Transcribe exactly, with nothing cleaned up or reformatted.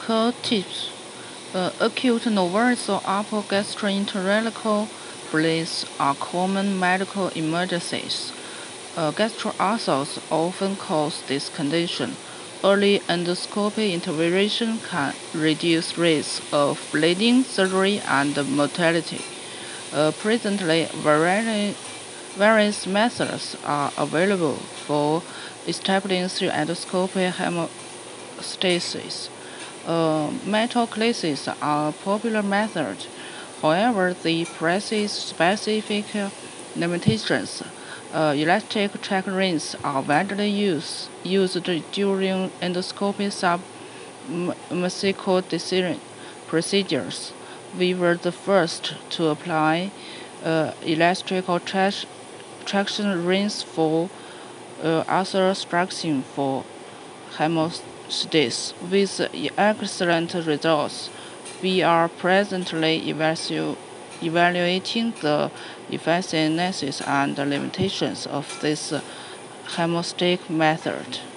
Tips. Uh, acute novartis or upper gastroenterological bleeds are common medical emergencies. Uh, gastroulcers often cause this condition. Early endoscopy intervention can reduce risk of bleeding, surgery, and mortality. Uh, presently, various, various methods are available for establishing endoscopic hemostasis. Uh, metal classes are a popular method. However, they possess specific limitations. Uh, elastic track rings are widely used, used during endoscopy submersible procedures. We were the first to apply uh, electrical tra traction rings for uh, ulcer structuring for hemostasis with excellent results. We are presently evalu evaluating the effectiveness and limitations of this hemostatic method.